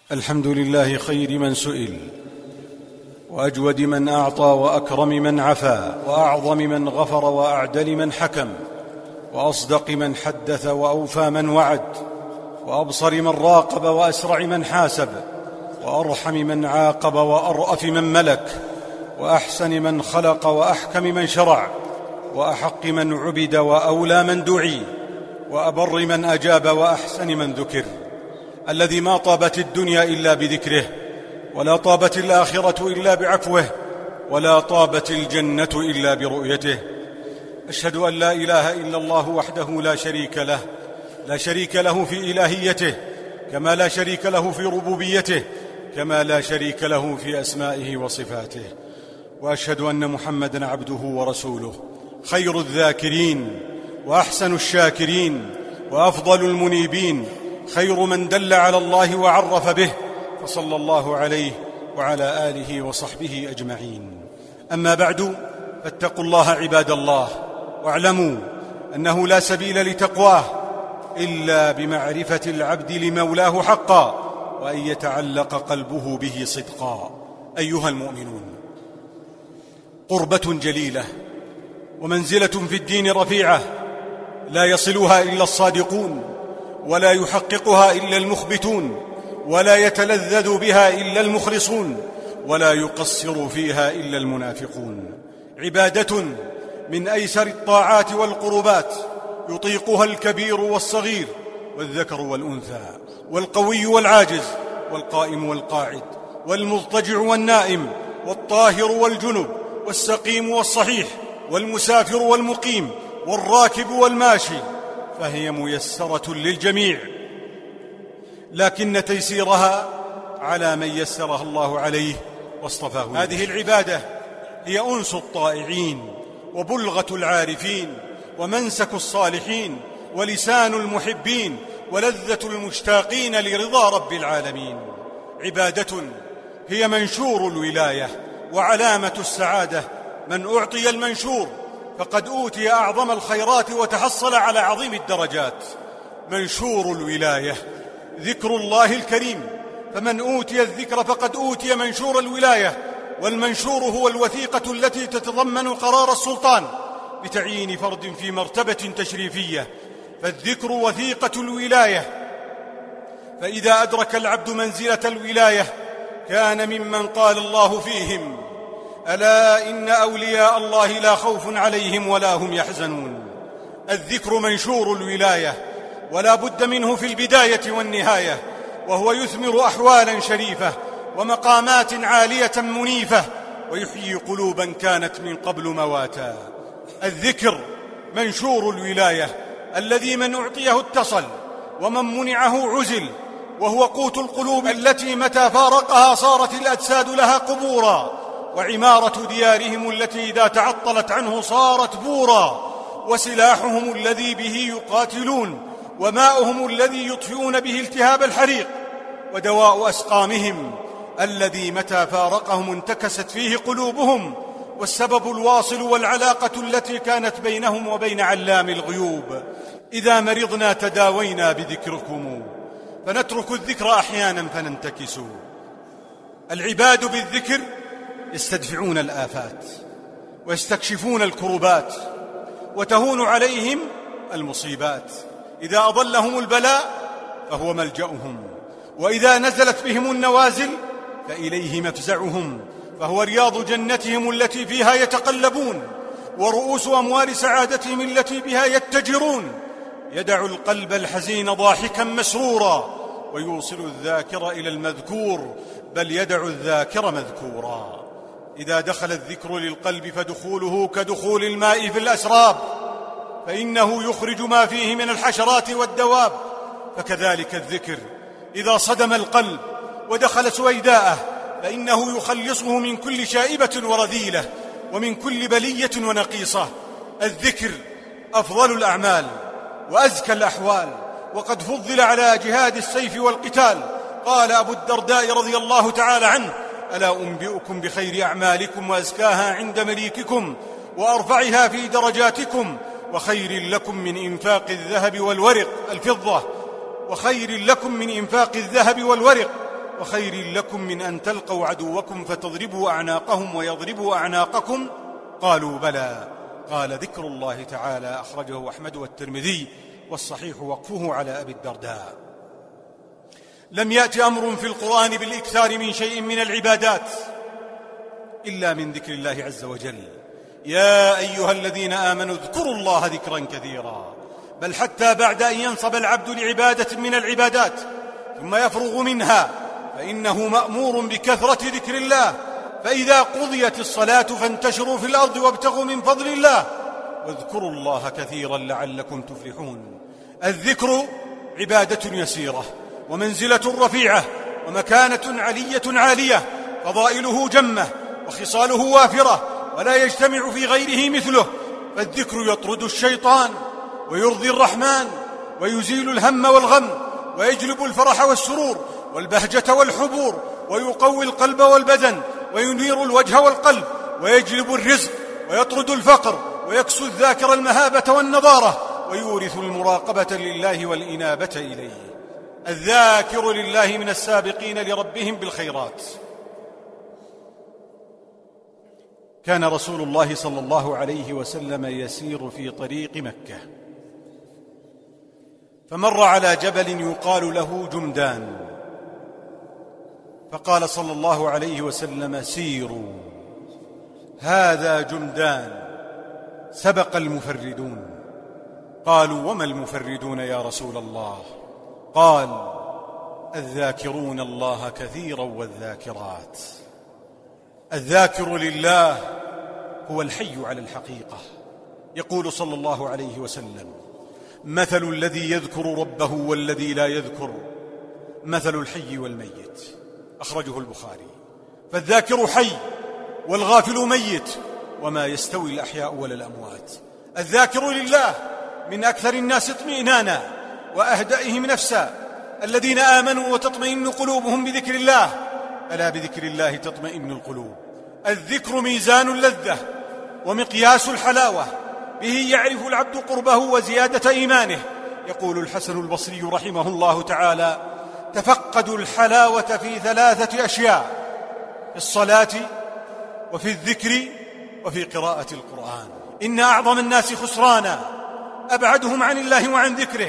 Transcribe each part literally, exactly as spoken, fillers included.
الحمد لله خير من سئل، وأجود من أعطى، وأكرم من عفا، وأعظم من غفر، وأعدل من حكم، وأصدق من حدث، وأوفى من وعد، وأبصر من راقب، وأسرع من حاسب، وأرحم من عاقب، وأرأف من ملك، وأحسن من خلق، وأحكم من شرع، وأحق من عبد، وأولى من دعي، وأبر من أجاب، وأحسن من ذكر، الذي ما طابت الدنيا إلا بذكره، ولا طابت الآخرة إلا بعفوه، ولا طابت الجنة إلا برؤيته. أشهد أن لا إله إلا الله وحده لا شريك له، لا شريك له في إلهيته، كما لا شريك له في ربوبيته، كما لا شريك له في أسمائه وصفاته. وأشهد أن محمدًا عبده ورسوله، خير الذاكرين، وأحسن الشاكرين، وأفضل المنيبين، خير من دل على الله وعرف به، فصلى الله عليه وعلى آله وصحبه أجمعين. أما بعد، فاتقوا الله عباد الله، واعلموا أنه لا سبيل لتقواه إلا بمعرفة العبد لمولاه حقا، وأن يتعلق قلبه به صدقا. أيها المؤمنون، قربة جليلة ومنزلة في الدين رفيعة لا يصلها إلا الصادقون، ولا يحققها إلا المخبتون، ولا يتلذذ بها إلا المخلصون، ولا يقصر فيها إلا المنافقون. عبادة من أيسر الطاعات والقربات، يطيقها الكبير والصغير، والذكر والأنثى، والقوي والعاجز، والقائم والقاعد، والمضطجع والنائم، والطاهر والجنب، والسقيم والصحيح، والمسافر والمقيم، والراكب والماشي، فهي ميسرة للجميع، لكن تيسيرها على من يسرها الله عليه واصطفاه. هذه العبادة هي أنس الطائعين، وبلغة العارفين، ومنسك الصالحين، ولسان المحبين، ولذة المشتاقين لرضا رب العالمين. عبادة هي منشور الولاية وعلامة السعادة. من أعطي المنشور فقد أوتي أعظم الخيرات وتحصل على عظيم الدرجات. منشور الولاية ذكر الله الكريم، فمن أوتي الذكر فقد أوتي منشور الولاية. والمنشور هو الوثيقة التي تتضمن قرار السلطان بتعيين فرد في مرتبة تشريفية، فالذكر وثيقة الولاية. فإذا أدرك العبد منزلة الولاية كان ممن قال الله فيهم: ألا إن أولياء الله لا خوف عليهم ولا هم يحزنون. الذكر منشور الولاية، ولا بد منه في البداية والنهاية، وهو يثمر أحوالا شريفة ومقامات عالية منيفة، ويحيي قلوبا كانت من قبل مواتا. الذكر منشور الولاية، الذي من أعطيه اتصل، ومن منعه عزل، وهو قوت القلوب التي متى فارقها صارت الأجساد لها قبورا، وعمارة ديارهم التي إذا تعطلت عنه صارت بورا، وسلاحهم الذي به يقاتلون، وماؤهم الذي يطفئون به التهاب الحريق، ودواء أسقامهم الذي متى فارقهم انتكست فيه قلوبهم، والسبب الواصل والعلاقة التي كانت بينهم وبين علام الغيوب. إذا مرضنا تداوينا بذكركم، فنترك الذكر أحيانا فننتكس. العباد بالذكر يستدفعون الآفات، ويستكشفون الكربات، وتهون عليهم المصيبات. إذا أضلهم البلاء فهو ملجأهم، وإذا نزلت بهم النوازل فإليه مفزعهم، فهو رياض جنتهم التي فيها يتقلبون، ورؤوس أموال سعادتهم التي بها يتجرون. يدع القلب الحزين ضاحكا مسرورا، ويوصل الذاكر إلى المذكور، بل يدع الذاكر مذكورا. إذا دخل الذكر للقلب فدخوله كدخول الماء في الأسراب، فإنه يخرج ما فيه من الحشرات والدواب. فكذلك الذكر إذا صدم القلب ودخل سويداءه فإنه يخلصه من كل شائبة ورذيلة، ومن كل بلية ونقيصة. الذكر أفضل الأعمال وأزكى الأحوال، وقد فضل على جهاد السيف والقتال. قال أبو الدرداء رضي الله تعالى عنه: ألا أنبئكم بخير أعمالكم وأزكاها عند مليككم وأرفعها في درجاتكم، وخير لكم من إنفاق الذهب والورق الفضة وخير لكم من إنفاق الذهب والورق وخير لكم من أن تلقوا عدوكم فتضربوا أعناقهم ويضربوا أعناقكم؟ قالوا بلى. قال: ذكر الله تعالى. أخرجه أحمد والترمذي، والصحيح وقفه على أبي الدرداء. لم يأت أمر في القرآن بالإكثار من شيء من العبادات إلا من ذكر الله عز وجل. يا أيها الذين آمنوا اذكروا الله ذكرا كثيرا. بل حتى بعد أن ينصب العبد لعبادة من العبادات ثم يفرغ منها فإنه مأمور بكثرة ذكر الله. فإذا قضيت الصلاة فانتشروا في الأرض وابتغوا من فضل الله واذكروا الله كثيرا لعلكم تفلحون. الذكر عبادة يسيرة ومنزلة رفيعة ومكانة علية عالية، فضائله جمة وخصاله وافرة ولا يجتمع في غيره مثله. فالذكر يطرد الشيطان ويرضي الرحمن ويزيل الهم والغم ويجلب الفرح والسرور والبهجة والحبور ويقوي القلب والبدن وينير الوجه والقلب ويجلب الرزق ويطرد الفقر ويكسو الذاكر المهابة والنضارة ويورث المراقبة لله والإنابة إليه. الذاكر لله من السابقين لربهم بالخيرات. كان رسول الله صلى الله عليه وسلم يسير في طريق مكة، فمر على جبل يقال له جمدان، فقال صلى الله عليه وسلم: سيروا، هذا جمدان، سبق المفردون. قالوا: وما المفردون يا رسول الله؟ قال: الذاكرون الله كثيرا والذاكرات. الذاكر لله هو الحي على الحقيقة. يقول صلى الله عليه وسلم: مثل الذي يذكر ربه والذي لا يذكر مثل الحي والميت. أخرجه البخاري. فالذاكر حي والغافل ميت، وما يستوي الأحياء ولا الأموات. الذاكر لله من أكثر الناس اطمئنانا وأهدئهم نفسا الذين آمنوا وتطمئن قلوبهم بذكر الله. ألا بذكر الله تطمئن القلوب. الذكر ميزان اللذة ومقياس الحلاوة، به يعرف العبد قربه وزيادة إيمانه. يقول الحسن البصري رحمه الله تعالى: تفقدوا الحلاوة في ثلاثة أشياء: في الصلاة وفي الذكر وفي قراءة القرآن. إن أعظم الناس خسرانا أبعدهم عن الله وعن ذكره.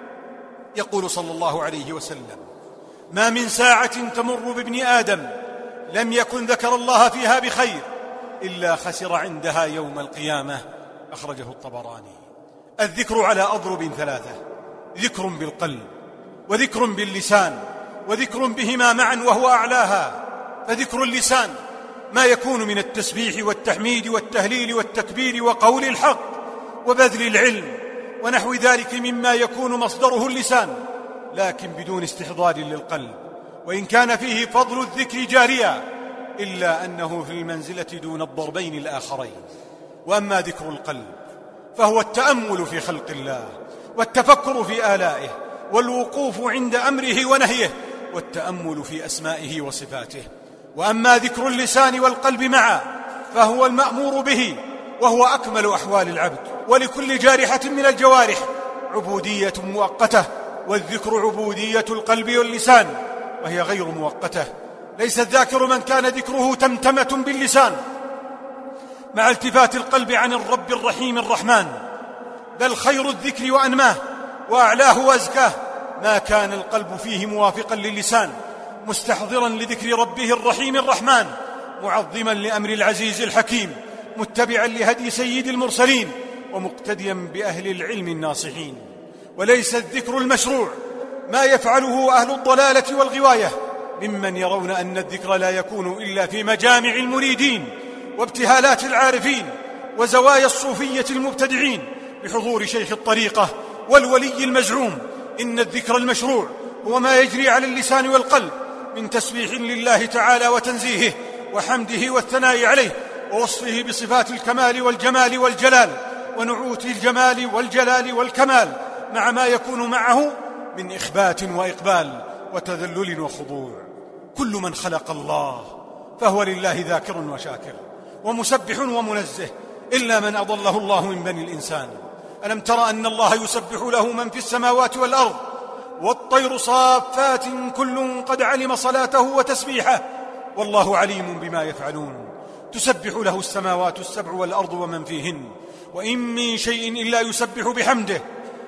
يقول صلى الله عليه وسلم: ما من ساعة تمر بابن آدم لم يكن ذكر الله فيها بخير إلا خسر عندها يوم القيامة. أخرجه الطبراني. الذكر على أضرب ثلاثة: ذكر بالقلب، وذكر باللسان، وذكر بهما معا وهو أعلاها. فذكر اللسان ما يكون من التسبيح والتحميد والتهليل والتكبير وقول الحق وبذل العلم ونحو ذلك مما يكون مصدره اللسان، لكن بدون استحضار للقلب، وإن كان فيه فضل الذكر جاريا إلا أنه في المنزلة دون الضربين الآخرين. وأما ذكر القلب فهو التأمل في خلق الله والتفكر في آلائه والوقوف عند أمره ونهيه والتأمل في أسمائه وصفاته. وأما ذكر اللسان والقلب معا فهو المأمور به، وهو أكمل أحوال العبد. ولكل جارحة من الجوارح عبودية مؤقتة، والذكر عبودية القلب واللسان وهي غير مؤقتة. ليس الذاكر من كان ذكره تمتمة باللسان مع التفات القلب عن الرب الرحيم الرحمن، بل خير الذكر وأنماه وأعلاه وأزكاه ما كان القلب فيه موافقا للسان، مستحضرا لذكر ربه الرحيم الرحمن، معظما لأمر العزيز الحكيم، متبعا لهدي سيد المرسلين، ومقتديا بأهل العلم الناصحين. وليس الذكر المشروع ما يفعله أهل الضلالة والغواية ممن يرون أن الذكر لا يكون إلا في مجامع المريدين وابتهالات العارفين وزوايا الصوفية المبتدعين بحضور شيخ الطريقة والولي المزعوم. إن الذكر المشروع هو ما يجري على اللسان والقلب من تسبيح لله تعالى وتنزيهه وحمده والثناء عليه ووصفه بصفات الكمال والجمال والجلال ونعوت الجمال والجلال والكمال، مع ما يكون معه من إخبات وإقبال وتذلل وخضوع. كل من خلق الله فهو لله ذاكر وشاكر ومسبح ومنزه، إلا من أضله الله من بني الإنسان. ألم تر أن الله يسبح له من في السماوات والأرض والطير صافات كل قد علم صلاته وتسبيحه والله عليم بما يفعلون تسبح له السماوات السبع والأرض ومن فيهن وإن من شيء إلا يسبح بحمده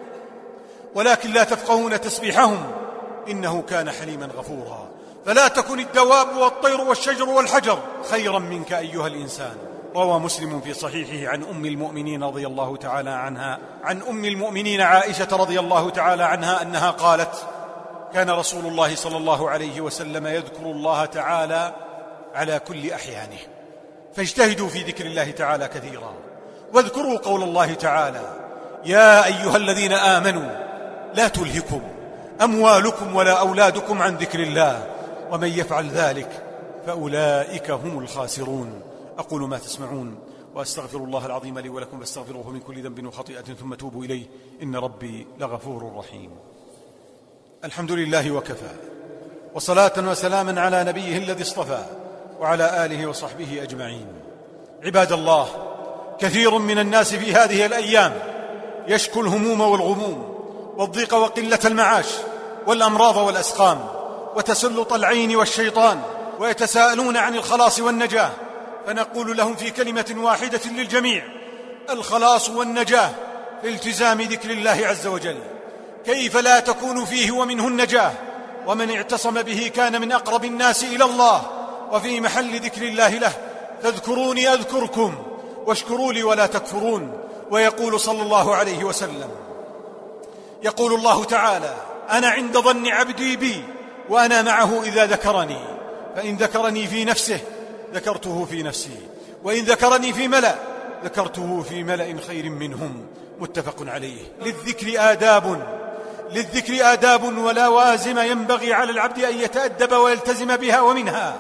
ولكن لا تفقهون تسبيحهم إنه كان حليما غفورا. فلا تكن الدواب والطير والشجر والحجر خيرا منك أيها الإنسان. روى مسلم في صحيحه عن أم المؤمنين رضي الله تعالى عنها عن أم المؤمنين عائشة رضي الله تعالى عنها أنها قالت: كان رسول الله صلى الله عليه وسلم يذكر الله تعالى على كل أحيانه، فاجتهدوا في ذكر الله تعالى كثيرا، واذكروا قول الله تعالى: يا أيها الذين آمنوا لا تلهكم أموالكم ولا أولادكم عن ذكر الله ومن يفعل ذلك فأولئك هم الخاسرون. أقول ما تسمعون وأستغفر الله العظيم لي ولكم فاستغفروه من كل ذنب وخطيئة ثم توبوا إليه إن ربي لغفور رحيم. الحمد لله وكفى، وصلاة وسلاما على نبيه الذي اصطفى وعلى آله وصحبه أجمعين. عباد الله، كثير من الناس في هذه الأيام يشكو الهموم والغموم والضيق وقلة المعاش والأمراض والأسقام وتسلط العين والشيطان، ويتساءلون عن الخلاص والنجاة، فنقول لهم في كلمة واحدة للجميع: الخلاص والنجاة في التزام ذكر الله عز وجل. كيف لا تكون فيه ومنه النجاة؟ ومن اعتصم به كان من أقرب الناس إلى الله، وفي محل ذكر الله له: فاذكروني أذكركم واشكروا لي ولا تكفرون. ويقول صلى الله عليه وسلم، يقول الله تعالى: أنا عند ظن عبدي بي وأنا معه إذا ذكرني، فإن ذكرني في نفسه ذكرته في نفسي، وإن ذكرني في ملأ ذكرته في ملأ خير منهم. متفق عليه. للذكر آداب للذكر آداب ولوازم ينبغي على العبد أن يتأدب ويلتزم بها، ومنها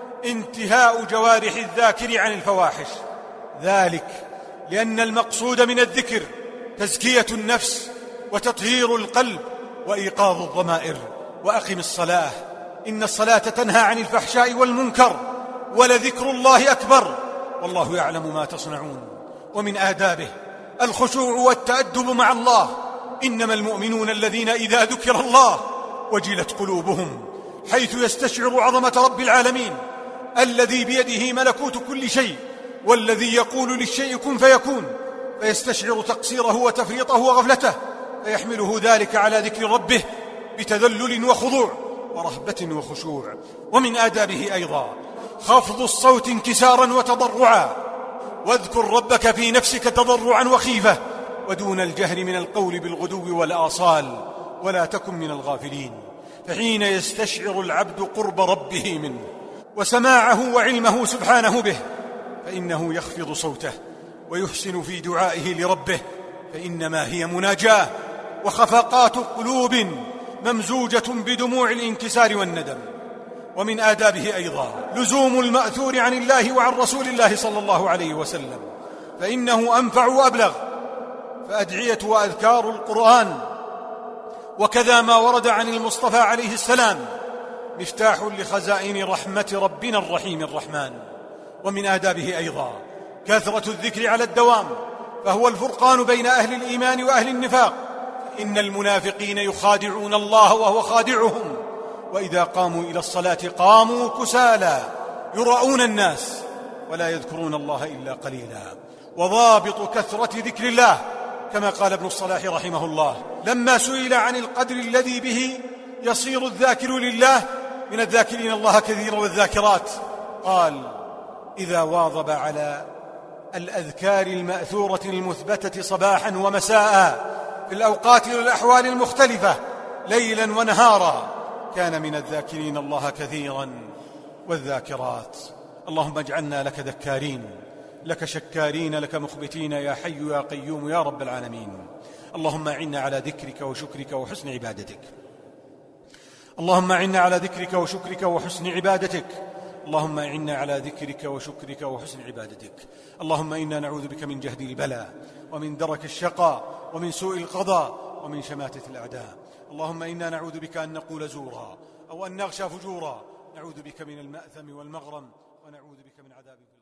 انتهاء جوارح الذاكر عن الفواحش، ذلك لأن المقصود من الذكر تزكية النفس وتطهير القلب وإيقاظ الضمائر. وأقم الصلاة إن الصلاة تنهى عن الفحشاء والمنكر ولذكر الله أكبر والله يعلم ما تصنعون. ومن آدابه الخشوع والتأدب مع الله، إنما المؤمنون الذين إذا ذكر الله وجلت قلوبهم، حيث يستشعر عظمة رب العالمين الذي بيده ملكوت كل شيء، والذي يقول للشيء كن فيكون، فيستشعر تقصيره وتفريطه وغفلته، فيحمله ذلك على ذكر ربه بتذلل وخضوع ورهبة وخشوع. ومن آدابه أيضا خفض الصوت انكسارا وتضرعا، واذكر ربك في نفسك تضرعا وخيفة ودون الجهر من القول بالغدو والآصال، ولا تكن من الغافلين. فحين يستشعر العبد قرب ربه منه وسماعه وعلمه سبحانه به، فإنه يخفض صوته ويحسن في دعائه لربه، فإنما هي مناجاة وخفقات قلوب ممزوجة بدموع الانكسار والندم. ومن آدابه أيضا لزوم المأثور عن الله وعن رسول الله صلى الله عليه وسلم، فإنه أنفع وأبلغ. فأدعية وأذكار القرآن وكذا ما ورد عن المصطفى عليه السلام مفتاح لخزائن رحمة ربنا الرحيم الرحمن. ومن آدابه أيضا كثرة الذكر على الدوام، فهو الفرقان بين أهل الإيمان وأهل النفاق. إن المنافقين يخادعون الله وهو خادعهم، وإذا قاموا إلى الصلاة قاموا كسالى يراءون الناس ولا يذكرون الله إلا قليلا. وضابط كثرة ذكر الله كما قال ابن الصلاح رحمه الله لما سئل عن القدر الذي به يصير الذاكر لله من الذاكرين الله كثيرا والذاكرات، قال: إذا واظب على الأذكار المأثورة المثبتة صباحا ومساء في الأوقات والأحوال المختلفة ليلا ونهارا كان من الذاكرين الله كثيرا والذاكرات. اللهم اجعلنا لك ذكارين، لك شكارين، لك مخبتين، يا حي يا قيوم يا رب العالمين. اللهم أعنا على ذكرك وشكرك وحسن عبادتك اللهم أعنا على ذكرك وشكرك وحسن عبادتك اللهم أعنا على ذكرك وشكرك وحسن عبادتك. اللهم إنا نعوذ بك من جهد البلاء ومن درك الشقاء ومن سوء القضاء ومن شماتة الأعداء. اللهم إنا نعوذ بك أن نقول زورا أو أن نغشى فجورا، نعوذ بك من المأثم والمغرم ونعوذ بك من عذاب